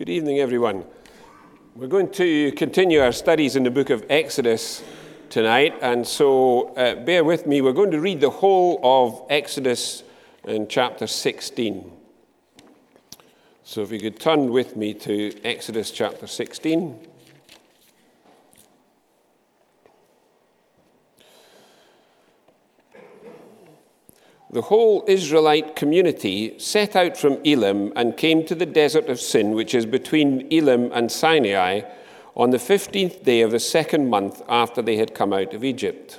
Good evening, everyone. We're going to continue our studies in the book of Exodus tonight, and so bear with me. We're going to read the whole of Exodus in chapter 16. So if you could turn with me to Exodus chapter 16. The whole Israelite community set out from Elim and came to the desert of Sin, which is between Elim and Sinai, on the 15th day of the second month after they had come out of Egypt.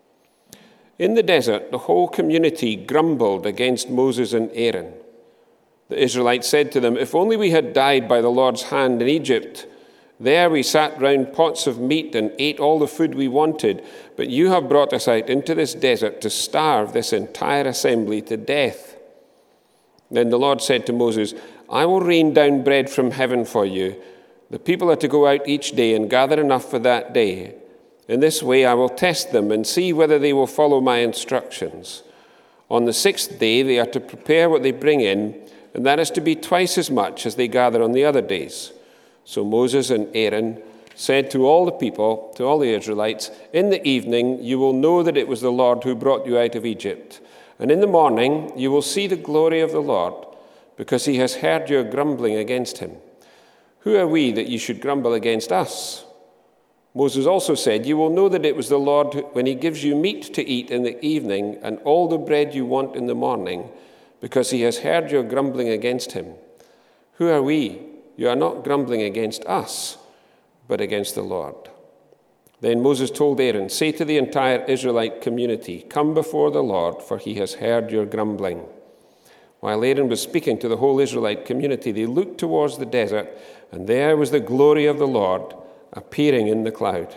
In the desert, the whole community grumbled against Moses and Aaron. The Israelites said to them, "If only we had died by the Lord's hand in Egypt. There we sat round pots of meat and ate all the food we wanted, but you have brought us out into this desert to starve this entire assembly to death." Then the Lord said to Moses, "I will rain down bread from heaven for you. The people are to go out each day and gather enough for that day. In this way I will test them and see whether they will follow my instructions. On the sixth day they are to prepare what they bring in, and that is to be twice as much as they gather on the other days." So Moses and Aaron said to all the people, to all the Israelites, "In the evening you will know that it was the Lord who brought you out of Egypt. And in the morning you will see the glory of the Lord, because he has heard your grumbling against him. Who are we that you should grumble against us?" Moses also said, "You will know that it was the Lord when he gives you meat to eat in the evening and all the bread you want in the morning, because he has heard your grumbling against him. Who are we? You are not grumbling against us, but against the Lord." Then Moses told Aaron, "Say to the entire Israelite community, 'Come before the Lord, for he has heard your grumbling.'" While Aaron was speaking to the whole Israelite community, they looked towards the desert, and there was the glory of the Lord appearing in the cloud.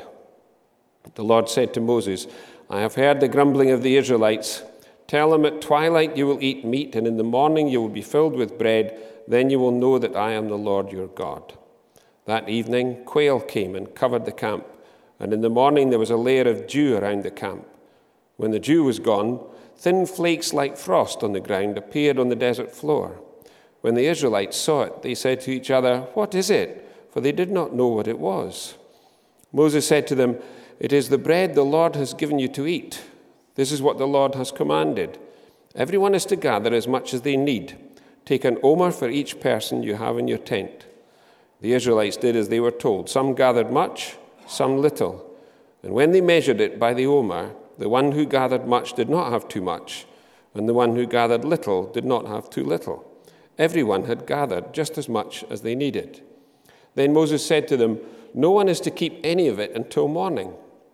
The Lord said to Moses, "I have heard the grumbling of the Israelites. Tell them at twilight you will eat meat, and in the morning you will be filled with bread. Then you will know that I am the Lord your God." That evening, quail came and covered the camp, and in the morning there was a layer of dew around the camp. When the dew was gone, thin flakes like frost on the ground appeared on the desert floor. When the Israelites saw it, they said to each other, "What is it?" For they did not know what it was. Moses said to them, "It is the bread the Lord has given you to eat. This is what the Lord has commanded. Everyone is to gather as much as they need. Take an omer for each person you have in your tent." The Israelites did as they were told. Some gathered much, some little. And when they measured it by the omer, the one who gathered much did not have too much, and the one who gathered little did not have too little. Everyone had gathered just as much as they needed. Then Moses said to them, "No one is to keep any of it until morning."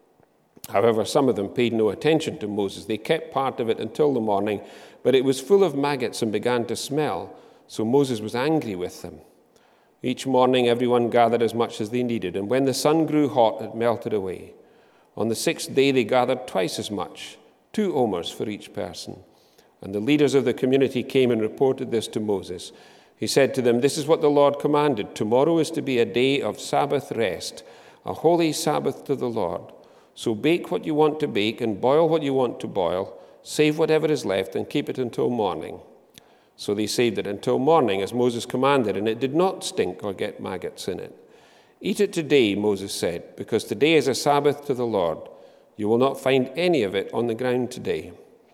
However, some of them paid no attention to Moses. They kept part of it until the morning, but it was full of maggots and began to smell, so Moses was angry with them. Each morning everyone gathered as much as they needed, and when the sun grew hot, it melted away. On the sixth day they gathered twice as much, 2 omers for each person. And the leaders of the community came and reported this to Moses. He said to them, "This is what the Lord commanded. Tomorrow is to be a day of Sabbath rest, a holy Sabbath to the Lord. So bake what you want to bake and boil what you want to boil. Save whatever is left and keep it until morning." So they saved it until morning, as Moses commanded, and it did not stink or get maggots in it. "Eat it today," Moses said, "because today is a Sabbath to the Lord. You will not find any of it on the ground today.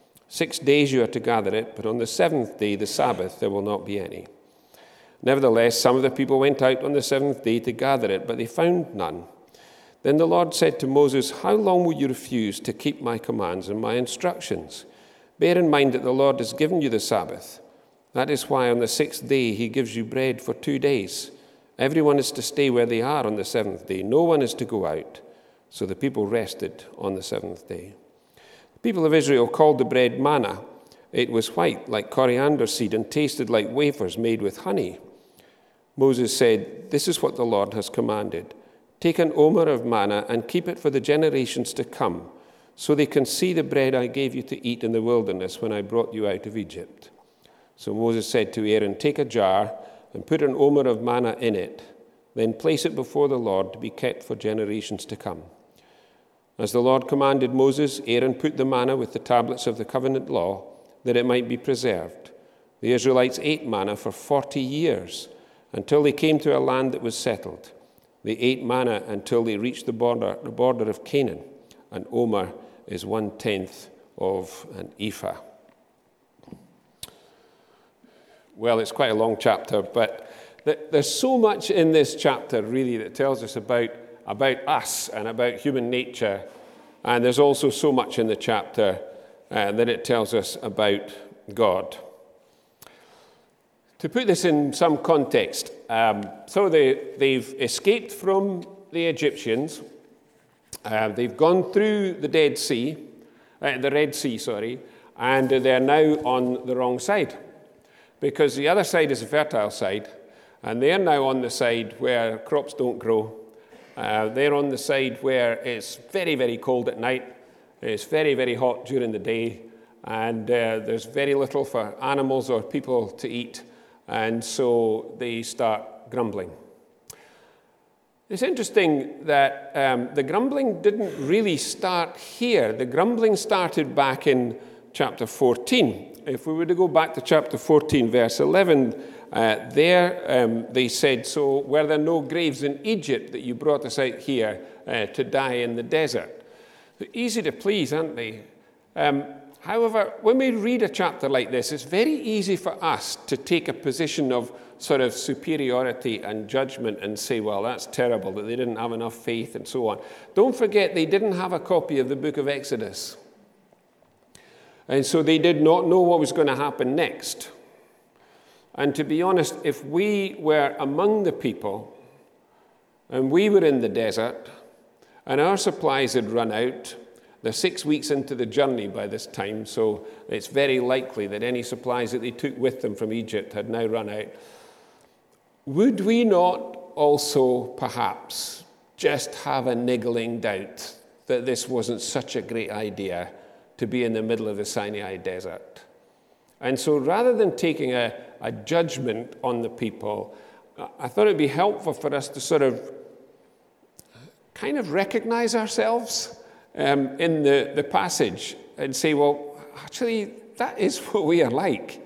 6 days you are to gather it, but on the 7th day, the Sabbath, there will not be any." Nevertheless, some of the people went out on the 7th day to gather it, but they found none. Then the Lord said to Moses, "How long will you refuse to keep my commands and my instructions? Bear in mind that the Lord has given you the Sabbath. That is why on the 6th day he gives you bread for 2 days. Everyone is to stay where they are on the 7th day. No one is to go out." So the people rested on the 7th day. The people of Israel called the bread manna. It was white like coriander seed and tasted like wafers made with honey. Moses said, "This is what the Lord has commanded. Take an omer of manna and keep it for the generations to come, so they can see the bread I gave you to eat in the wilderness when I brought you out of Egypt." So Moses said to Aaron, "Take a jar and put an omer of manna in it. Then place it before the Lord to be kept for generations to come." As the Lord commanded Moses, Aaron put the manna with the tablets of the covenant law, that it might be preserved. The Israelites ate manna for 40 years, until they came to a land that was settled. They ate manna until they reached the border of Canaan, and Omer is 1/10 of an ephah. Well, it's quite a long chapter, but there's so much in this chapter, really, that tells us about us and about human nature. And there's also so much in the chapter that it tells us about God. To put this in some context, so they've escaped from the Egyptians. They've gone through the Red Sea, and they're now on the wrong side, because the other side is a fertile side, and they're now on the side where crops don't grow. They're on the side where it's very, very cold at night, it's very, very hot during the day, and there's very little for animals or people to eat, and so they start grumbling. It's interesting that the grumbling didn't really start here. The grumbling started back in chapter 14. If we were to go back to chapter 14, verse 11, they said, "So were there no graves in Egypt that you brought us out here to die in the desert?" They're easy to please, aren't they? However, when we read a chapter like this, it's very easy for us to take a position of sort of superiority and judgment and say, well, that's terrible that they didn't have enough faith and so on. Don't forget, they didn't have a copy of the book of Exodus. And so they did not know what was going to happen next. And to be honest, if we were among the people and we were in the desert and our supplies had run out, they're 6 weeks into the journey by this time, so it's very likely that any supplies that they took with them from Egypt had now run out. Would we not also perhaps just have a niggling doubt that this wasn't such a great idea to be in the middle of the Sinai desert? And so rather than taking a judgment on the people, I thought it would be helpful for us to sort of kind of recognize ourselves in the passage and say, well, actually, that is what we are like.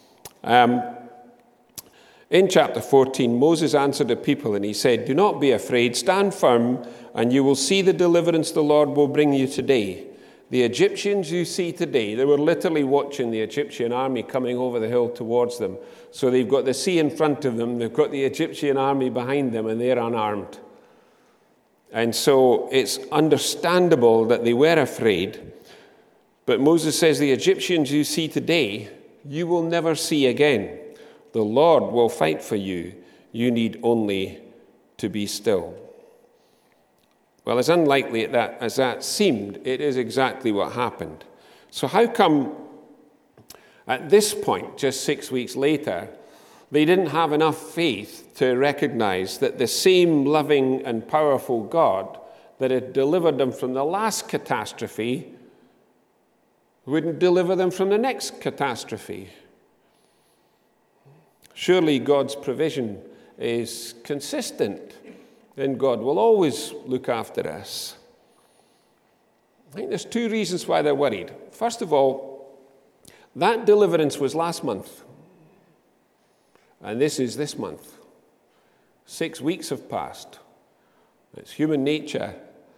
In chapter 14, Moses answered the people and he said, "Do not be afraid, stand firm, and you will see the deliverance the Lord will bring you today. The Egyptians you see today," they were literally watching the Egyptian army coming over the hill towards them. So they've got the sea in front of them, they've got the Egyptian army behind them, and they're unarmed. And so it's understandable that they were afraid. But Moses says, "The Egyptians you see today, you will never see again. The Lord will fight for you. You need only to be still." Well, as unlikely as that seemed, it is exactly what happened. So how come at this point, just 6 weeks later, they didn't have enough faith to recognize that the same loving and powerful God that had delivered them from the last catastrophe wouldn't deliver them from the next catastrophe? Surely God's provision is consistent, and God will always look after us. I think there's two reasons why they're worried. First of all, that deliverance was last month, and this is this month. 6 weeks have passed. It's human nature.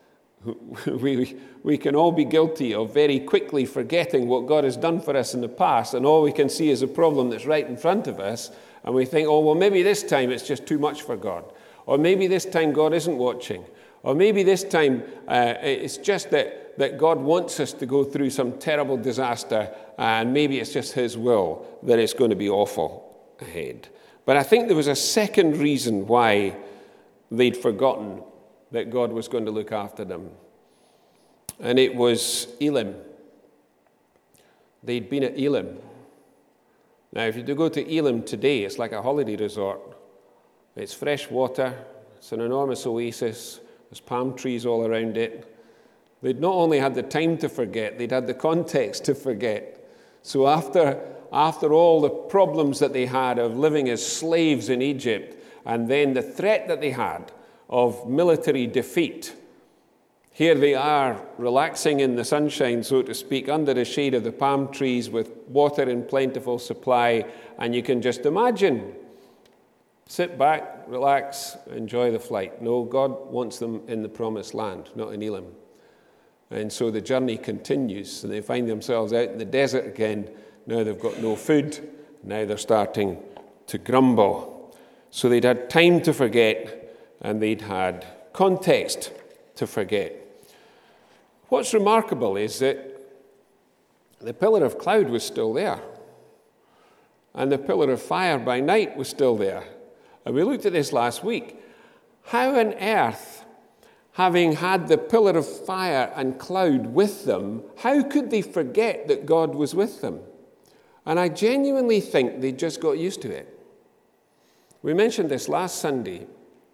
We can all be guilty of very quickly forgetting what God has done for us in the past, and all we can see is a problem that's right in front of us, and we think, oh, well, maybe this time it's just too much for God. Or maybe this time God isn't watching. Or maybe this time it's just that God wants us to go through some terrible disaster, and maybe it's just his will that it's going to be awful ahead. But I think there was a second reason why they'd forgotten that God was going to look after them. And it was Elim. They'd been at Elim. Now, if you do go to Elim today, it's like a holiday resort. It's fresh water. It's an enormous oasis. There's palm trees all around it. They'd not only had the time to forget, they'd had the context to forget. So after all the problems that they had of living as slaves in Egypt, and then the threat that they had of military defeat, here they are relaxing in the sunshine, so to speak, under the shade of the palm trees with water in plentiful supply. And you can just imagine sit back, relax, enjoy the flight. No, God wants them in the promised land, not in Elim. And so the journey continues, and they find themselves out in the desert again. Now they've got no food. Now they're starting to grumble. So they'd had time to forget, and they'd had context to forget. What's remarkable is that the pillar of cloud was still there, and the pillar of fire by night was still there. And we looked at this last week. How on earth, having had the pillar of fire and cloud with them, how could they forget that God was with them? And I genuinely think they just got used to it. We mentioned this last Sunday.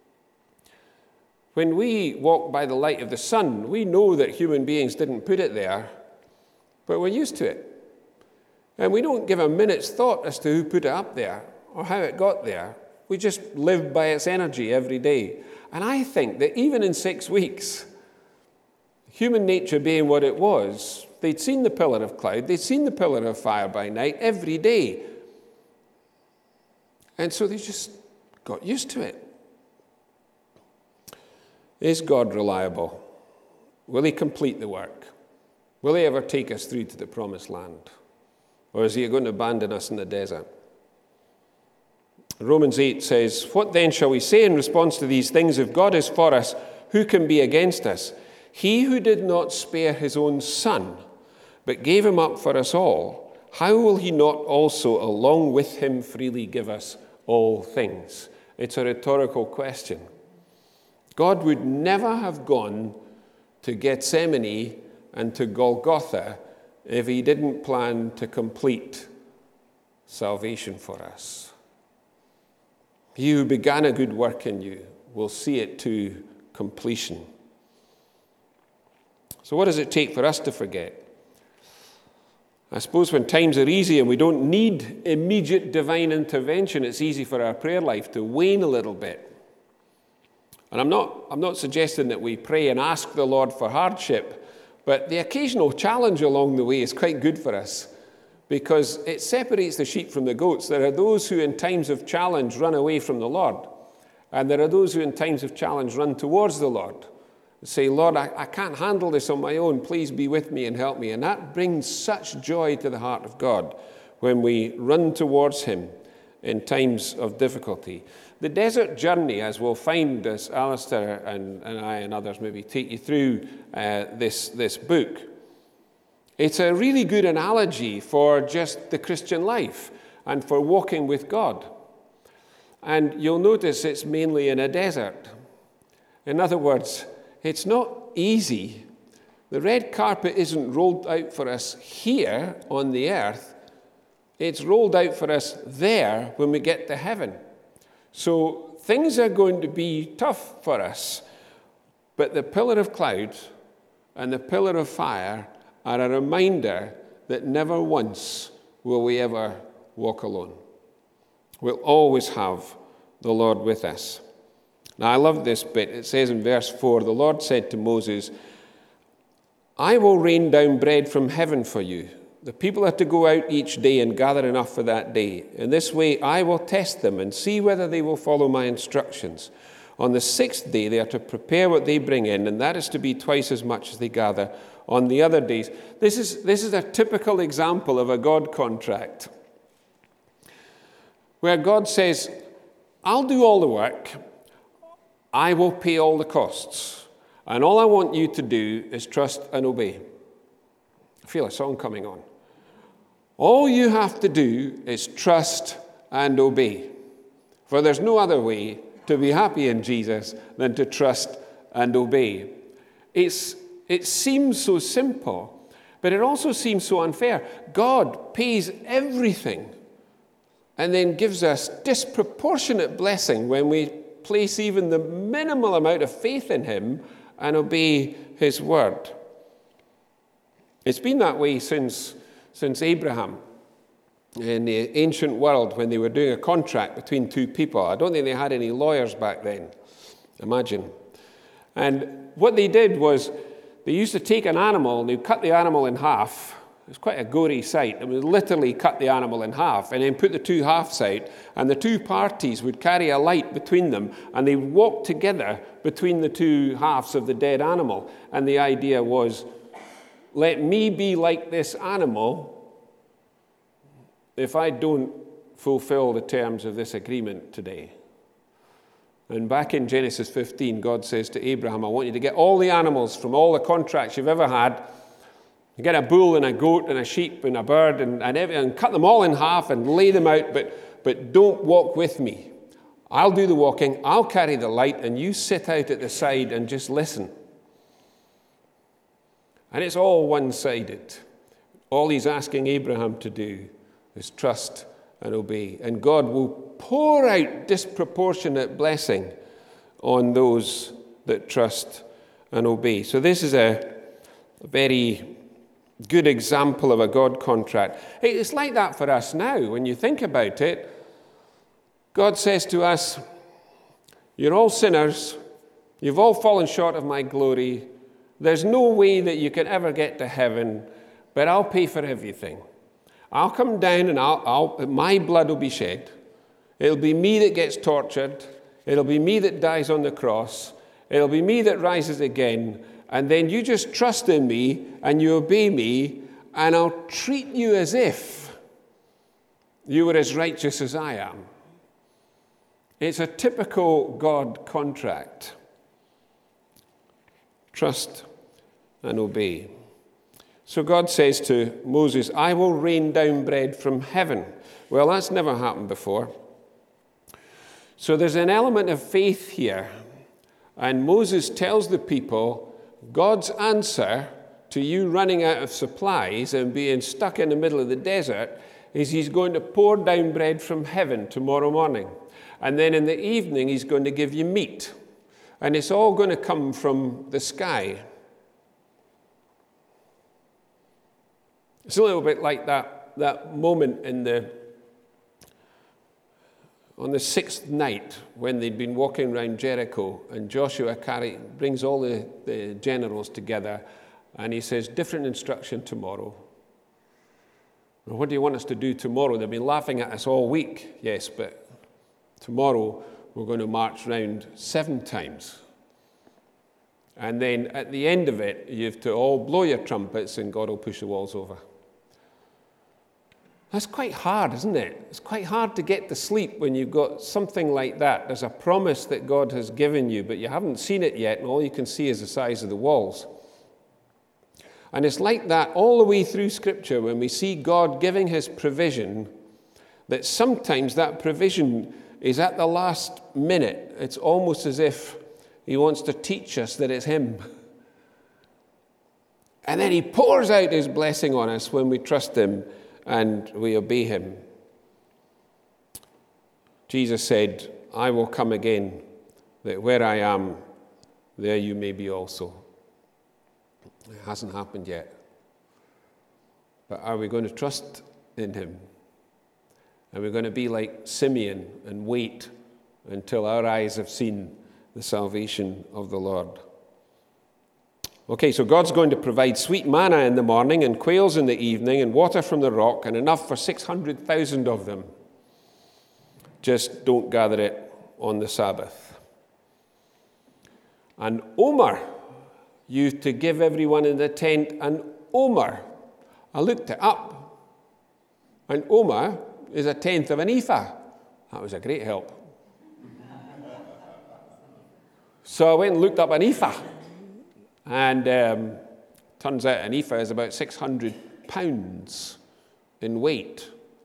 When we walk by the light of the sun, we know that human beings didn't put it there, but we're used to it. And we don't give a minute's thought as to who put it up there or how it got there. We just live by its energy every day. And I think that even in 6 weeks, human nature being what it was, they'd seen the pillar of cloud, they'd seen the pillar of fire by night every day. And so they just got used to it. Is God reliable? Will he complete the work? Will he ever take us through to the promised land? Or is he going to abandon us in the desert? Romans 8 says, "What then shall we say in response to these things? If God is for us, who can be against us? He who did not spare his own son, but gave him up for us all, how will he not also along with him freely give us all things?" It's a rhetorical question. God would never have gone to Gethsemane and to Golgotha if he didn't plan to complete salvation for us. He who began a good work in you will see it to completion. So what does it take for us to forget? I suppose when times are easy and we don't need immediate divine intervention, it's easy for our prayer life to wane a little bit. And I'm not suggesting that we pray and ask the Lord for hardship, but the occasional challenge along the way is quite good for us because it separates the sheep from the goats. There are those who in times of challenge run away from the Lord, and there are those who in times of challenge run towards the Lord and say, "Lord, I can't handle this on my own. Please be with me and help me." And that brings such joy to the heart of God when we run towards him in times of difficulty. The desert journey, as we'll find as Alistair and I and others maybe take you through this book, it's a really good analogy for just the Christian life and for walking with God. And you'll notice it's mainly in a desert. In other words, it's not easy. The red carpet isn't rolled out for us here on the earth. It's rolled out for us there when we get to heaven. So things are going to be tough for us, but the pillar of cloud and the pillar of fire are a reminder that never once will we ever walk alone. We'll always have the Lord with us. Now I love this bit. It says in verse 4, "The Lord said to Moses, 'I will rain down bread from heaven for you. The people are to go out each day and gather enough for that day. In this way I will test them and see whether they will follow my instructions. On the 6th day they are to prepare what they bring in, and that is to be twice as much as they gather on the other days.'" This is a typical example of a God contract, where God says, "I'll do all the work, I will pay all the costs, and all I want you to do is trust and obey." I feel a song coming on. All you have to do is trust and obey. For there's no other way to be happy in Jesus than to trust and obey. It seems so simple, but it also seems so unfair. God pays everything and then gives us disproportionate blessing when we place even the minimal amount of faith in him and obey his word. It's been that way since Abraham in the ancient world when they were doing a contract between two people. I don't think they had any lawyers back then, imagine. And what they did was they used to take an animal and they'd cut the animal in half was quite a gory sight. It would literally cut the animal in half and then put the two halves out, and the two parties would carry a light between them, and they would walk together between the two halves of the dead animal. And the idea was, let me be like this animal if I don't fulfill the terms of this agreement today. And back in Genesis 15, God says to Abraham, I want you to get all the animals from all the contracts you've ever had. You get a bull and a goat and a sheep and a bird and everything, and cut them all in half and lay them out, but don't walk with me. I'll do the walking, I'll carry the light, and you sit out at the side and just listen. And it's all one-sided. All he's asking Abraham to do is trust and obey. And God will pour out disproportionate blessing on those that trust and obey. So this is a very good example of a God contract. It's like that for us now. When you think about it, God says to us, you're all sinners. You've all fallen short of my glory. There's no way that you can ever get to heaven, but I'll pay for everything. I'll come down and my blood will be shed. It'll be me that gets tortured. It'll be me that dies on the cross. It'll be me that rises again. And then you just trust in me and you obey me, and I'll treat you as if you were as righteous as I am. It's a typical God contract. Trust and obey. So God says to Moses, I will rain down bread from heaven. Well, that's never happened before. So there's an element of faith here. And Moses tells the people, God's answer to you running out of supplies and being stuck in the middle of the desert is he's going to pour down bread from heaven tomorrow morning. And then in the evening, he's going to give you meat. And it's all going to come from the sky. It's a little bit like that moment on the sixth night when they'd been walking around Jericho, and Joshua brings all the generals together, and he says, different instruction tomorrow. Well, what do you want us to do tomorrow? They've been laughing at us all week. Yes, but tomorrow we're going to march round 7 times. And then at the end of it, you have to all blow your trumpets and God will push the walls over. That's quite hard, isn't it? It's quite hard to get to sleep when you've got something like that. There's a promise that God has given you, but you haven't seen it yet, and all you can see is the size of the walls. And it's like that all the way through Scripture when we see God giving his provision, that sometimes that provision is at the last minute. It's almost as if he wants to teach us that it's him. And then he pours out his blessing on us when we trust him and we obey him. Jesus said, I will come again, that where I am, there you may be also. It hasn't happened yet. But are we going to trust in him? Are we going to be like Simeon and wait until our eyes have seen the salvation of the Lord? Okay, so God's going to provide sweet manna in the morning and quails in the evening and water from the rock, and enough for 600,000 of them. Just don't gather it on the Sabbath. And Omer used to give everyone in the tent an omer. I looked it up. An omer is 1/10 of an ephah. That was a great help. So I went and looked up an ephah. And turns out an ephah is about 600 pounds in weight.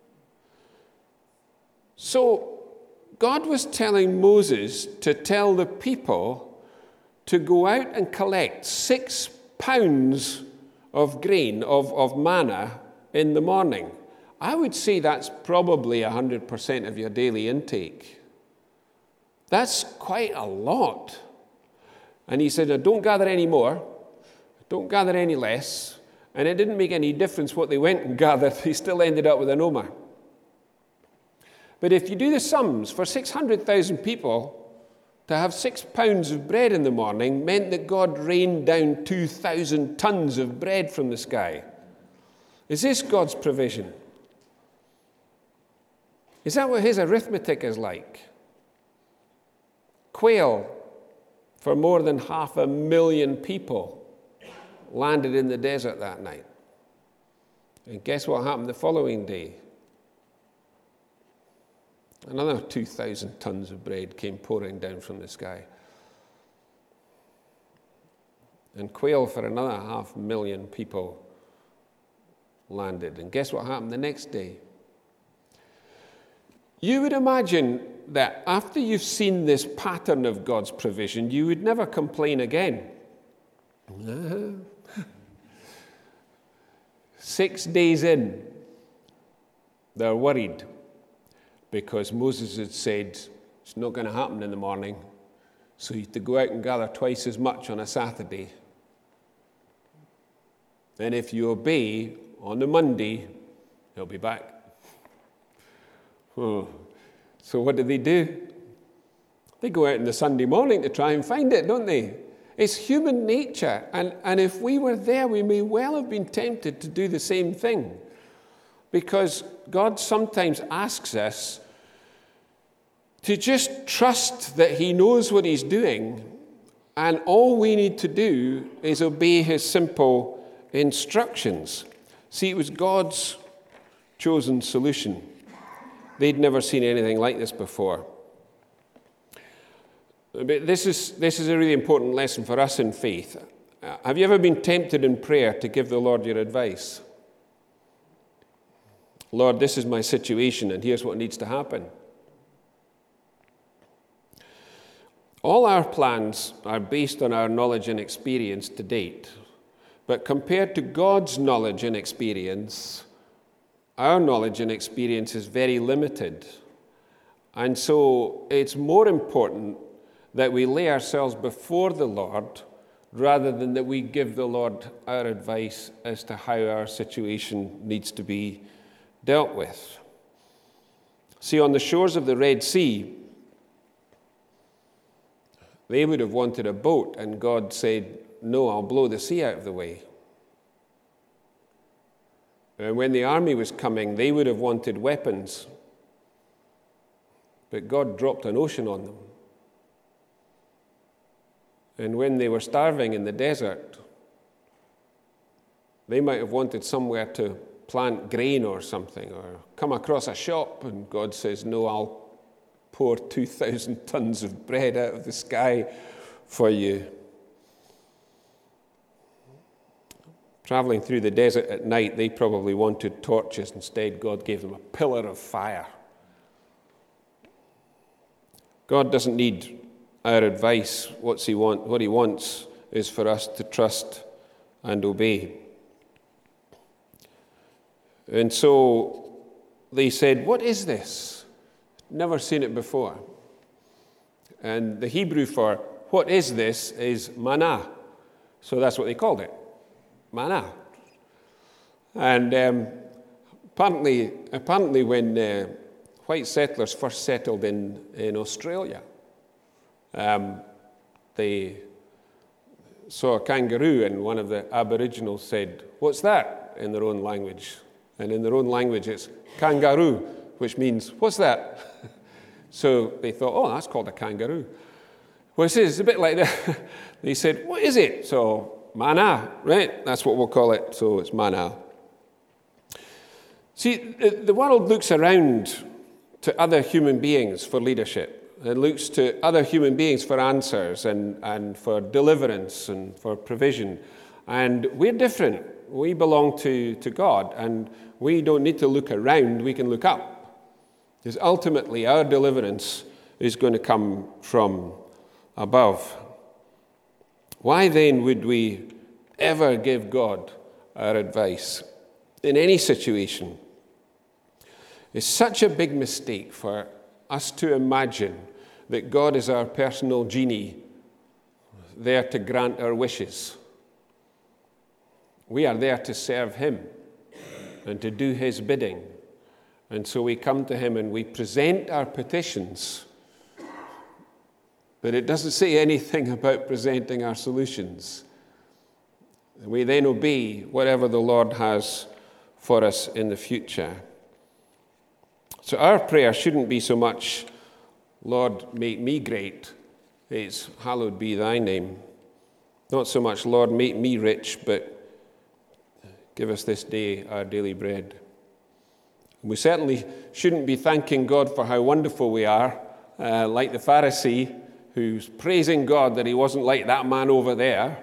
So God was telling Moses to tell the people to go out and collect 6 pounds of grain, of manna in the morning. I would say that's probably 100% of your daily intake. That's quite a lot. And he said, don't gather any more, don't gather any less. And it didn't make any difference what they went and gathered. They still ended up with an omer. But if you do the sums, for 600,000 people, to have 6 pounds of bread in the morning meant that God rained down 2,000 tons of bread from the sky. Is this God's provision? Is that what his arithmetic is like? Quail for more than 500,000 people landed in the desert that night. And guess what happened the following day? Another 2,000 tons of bread came pouring down from the sky. And quail for another 500,000 people landed. And guess what happened the next day? You would imagine that after you've seen this pattern of God's provision, you would never complain again. 6 days in, they're worried because Moses had said it's not going to happen in the morning, so you have to go out and gather twice as much on a Saturday. And if you obey on the Monday, he'll be back. Oh. So what do? They go out on the Sunday morning to try and find it, don't they? It's human nature. And if we were there, we may well have been tempted to do the same thing. Because God sometimes asks us to just trust that he knows what he's doing, and all we need to do is obey his simple instructions. See, it was God's chosen solution. They'd never seen anything like this before. But this is a really important lesson for us in faith. Have you ever been tempted in prayer to give the Lord your advice? Lord, this is my situation, and here's what needs to happen. All our plans are based on our knowledge and experience to date. But compared to God's knowledge and experience, our knowledge and experience is very limited. And so it's more important that we lay ourselves before the Lord rather than that we give the Lord our advice as to how our situation needs to be dealt with. See, on the shores of the Red Sea, they would have wanted a boat, and God said, no, I'll blow the sea out of the way. And when the army was coming, they would have wanted weapons, but God dropped an ocean on them. And when they were starving in the desert, they might have wanted somewhere to plant grain or something, or come across a shop, and God says, no, I'll pour 2,000 tons of bread out of the sky for you. Traveling through the desert at night, they probably wanted torches. Instead, God gave them a pillar of fire. God doesn't need our advice. What he wants is for us to trust and obey. And so they said, what is this? Never seen it before. And the Hebrew for what is this is manna. So that's what they called it, manna. And apparently when white settlers first settled in Australia, they saw a kangaroo, and one of the Aboriginals said, what's that? In their own language. And in their own language it's kangaroo, which means, what's that? So they thought, oh, that's called a kangaroo. Well, it's a bit like that. They said, what is it? So, manna, right? That's what we'll call it. So it's manna. See, the world looks around to other human beings for leadership. It looks to other human beings for answers and for deliverance and for provision. And we're different. We belong to God, and we don't need to look around. We can look up. Because ultimately our deliverance is going to come from above. Why then would we ever give God our advice in any situation? It's such a big mistake for us to imagine that God is our personal genie there to grant our wishes. We are there to serve him and to do his bidding. And so we come to him and we present our petitions, but it doesn't say anything about presenting our solutions. We then obey whatever the Lord has for us in the future. So our prayer shouldn't be so much, Lord, make me great. It's hallowed be thy name. Not so much, Lord, make me rich, but give us this day our daily bread. We certainly shouldn't be thanking God for how wonderful we are, like the Pharisee who's praising God that he wasn't like that man over there.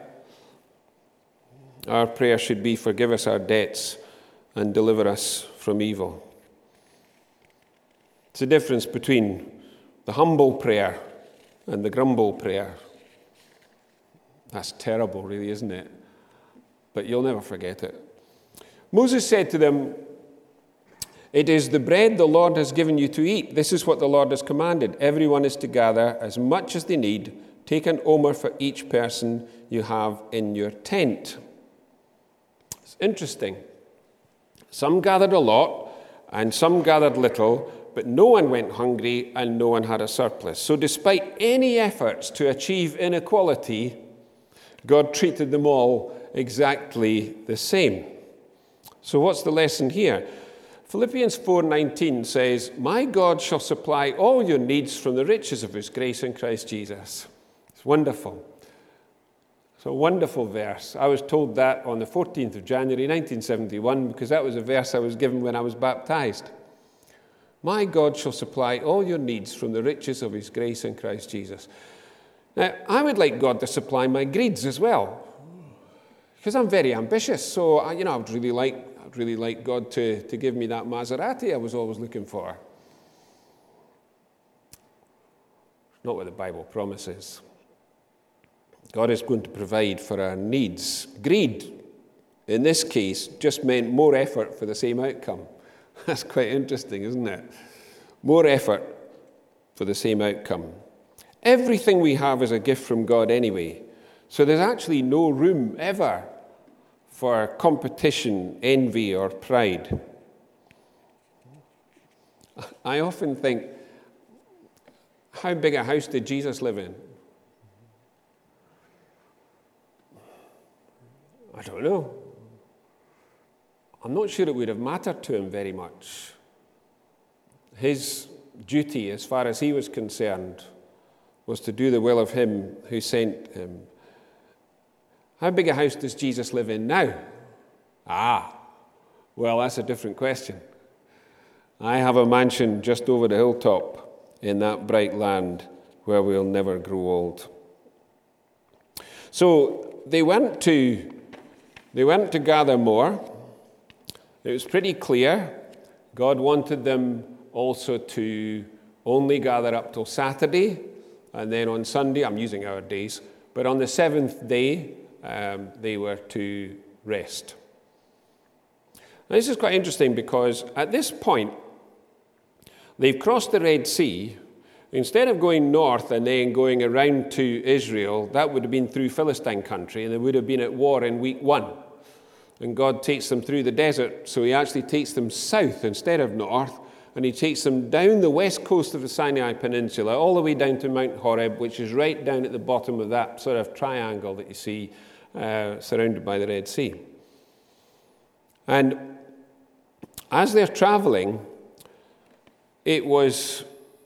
Our prayer should be, forgive us our debts and deliver us from evil. It's the difference between the humble prayer and the grumble prayer. That's terrible, really, isn't it? But you'll never forget it. Moses said to them, "It is the bread the Lord has given you to eat. This is what the Lord has commanded. Everyone is to gather as much as they need. Take an omer for each person you have in your tent." It's interesting. Some gathered a lot and some gathered little, but no one went hungry and no one had a surplus. So despite any efforts to achieve inequality, God treated them all exactly the same. So what's the lesson here? Philippians 4:19 says, "My God shall supply all your needs from the riches of his grace in Christ Jesus." It's wonderful. It's a wonderful verse. I was told that on the 14th of January 1971 because that was a verse I was given when I was baptized. My God shall supply all your needs from the riches of his grace in Christ Jesus. Now, I would like God to supply my greeds as well, because I'm very ambitious. So, I'd really like God to give me that Maserati I was always looking for. Not what the Bible promises. God is going to provide for our needs. Greed, in this case, just meant more effort for the same outcome. That's quite interesting, isn't it? More effort for the same outcome. Everything we have is a gift from God anyway. So there's actually no room ever for competition, envy, or pride. I often think, how big a house did Jesus live in? I don't know. I'm not sure it would have mattered to him very much. His duty, as far as he was concerned, was to do the will of him who sent him. How big a house does Jesus live in now? Well, that's a different question. I have a mansion just over the hilltop in that bright land where we'll never grow old. So they went to gather more. It was pretty clear. God wanted them also to only gather up till Saturday, and then on Sunday, I'm using our days, but on the seventh day, they were to rest. Now, this is quite interesting because at this point, they've crossed the Red Sea. Instead of going north and then going around to Israel, that would have been through Philistine country, and they would have been at war in week 1. And God takes them through the desert, so he actually takes them south instead of north, and he takes them down the west coast of the Sinai Peninsula, all the way down to Mount Horeb, which is right down at the bottom of that sort of triangle that you see surrounded by the Red Sea. And as they're traveling, it was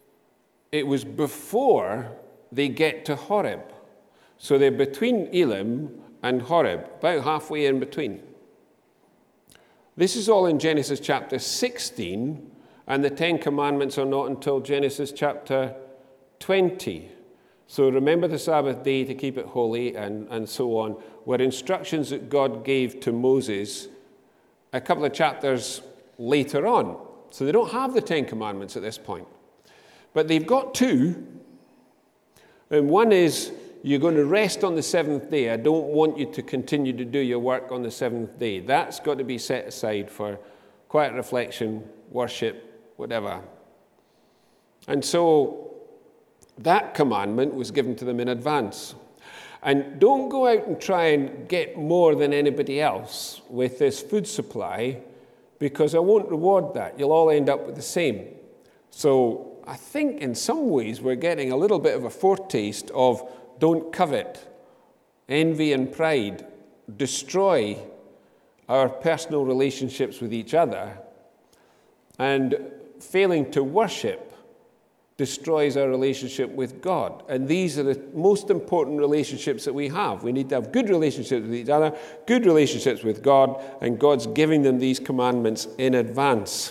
before they get to Horeb. So they're between Elim and Horeb, about halfway in between. This is all in Genesis chapter 16, and the Ten Commandments are not until Genesis chapter 20. So remember the Sabbath day to keep it holy, and so on, were instructions that God gave to Moses a couple of chapters later on. So they don't have the Ten Commandments at this point. But they've got two, and one is, you're going to rest on the seventh day. I don't want you to continue to do your work on the seventh day. That's got to be set aside for quiet reflection, worship, whatever. And so that commandment was given to them in advance. And don't go out and try and get more than anybody else with this food supply, because I won't reward that. You'll all end up with the same. So I think in some ways we're getting a little bit of a foretaste of don't covet. Envy and pride destroy our personal relationships with each other, and failing to worship destroys our relationship with God. And these are the most important relationships that we have. We need to have good relationships with each other, good relationships with God, and God's giving them these commandments in advance.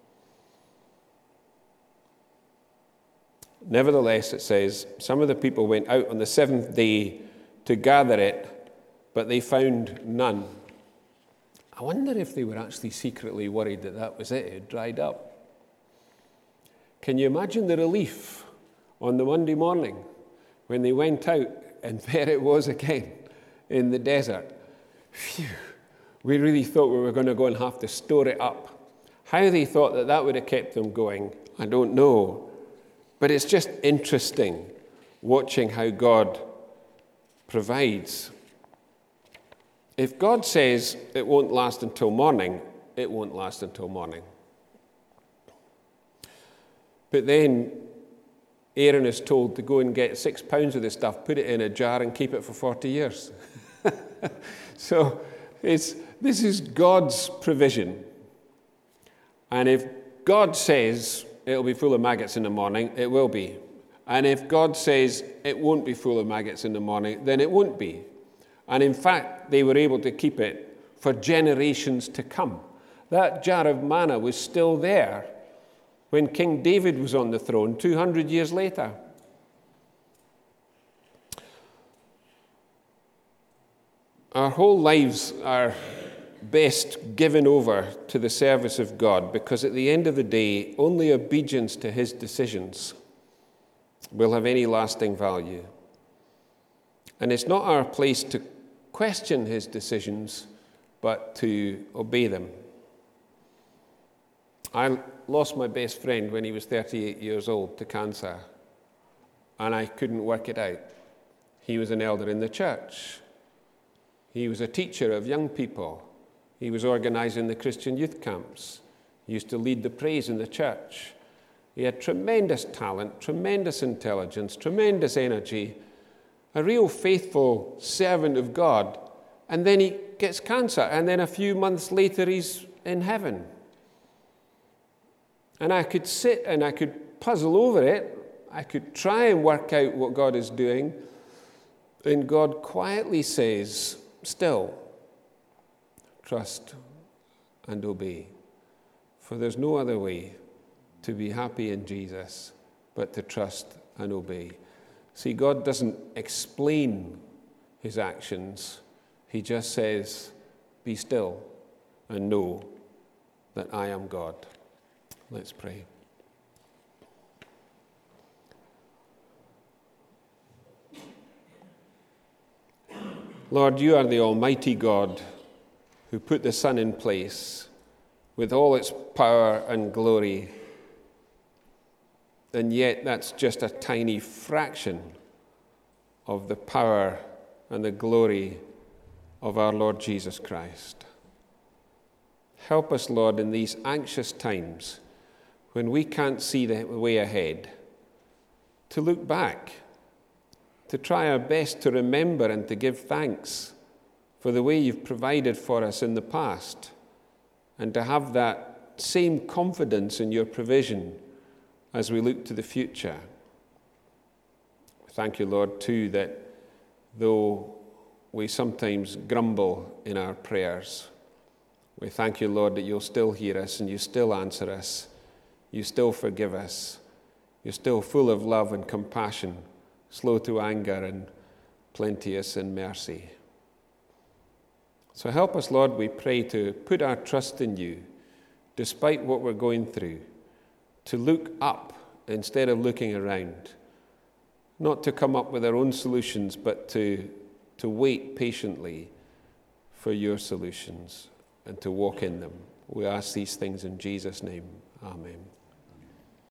Nevertheless, it says, some of the people went out on the seventh day to gather it, but they found none. I wonder if they were actually secretly worried that that was it. It had dried up. Can you imagine the relief on the Monday morning when they went out and there it was again in the desert? Phew, we really thought we were going to go and have to store it up. How they thought that that would have kept them going, I don't know. But it's just interesting watching how God provides. If God says it won't last until morning, it won't last until morning. But then Aaron is told to go and get 6 pounds of this stuff, put it in a jar and keep it for 40 years. So this is God's provision. And if God says it'll be full of maggots in the morning, it will be. And if God says it won't be full of maggots in the morning, then it won't be. And in fact, they were able to keep it for generations to come. That jar of manna was still there when King David was on the throne 200 years later. Our whole lives are best given over to the service of God, because at the end of the day, only obedience to his decisions will have any lasting value. And it's not our place to question his decisions, but to obey them. I lost my best friend when he was 38 years old to cancer, and I couldn't work it out. He was an elder in the church. He was a teacher of young people. He was organizing the Christian youth camps. He used to lead the praise in the church. He had tremendous talent, tremendous intelligence, tremendous energy, a real faithful servant of God. And then he gets cancer, and then a few months later he's in heaven. And I could sit and I could puzzle over it. I could try and work out what God is doing. And God quietly says, still, trust and obey. For there's no other way to be happy in Jesus but to trust and obey. See, God doesn't explain his actions. He just says, be still and know that I am God. Let's pray. Lord, you are the Almighty God who put the sun in place with all its power and glory. And yet that's just a tiny fraction of the power and the glory of our Lord Jesus Christ. Help us, Lord, in these anxious times when we can't see the way ahead, to look back, to try our best to remember and to give thanks for the way you've provided for us in the past, and to have that same confidence in your provision as we look to the future. Thank you, Lord, too, that though we sometimes grumble in our prayers, we thank you, Lord, that you'll still hear us and you still answer us. You still forgive us. You're still full of love and compassion, slow to anger and plenteous in mercy. So help us, Lord, we pray, to put our trust in you, despite what we're going through, to look up instead of looking around, not to come up with our own solutions, but to wait patiently for your solutions and to walk in them. We ask these things in Jesus' name. Amen.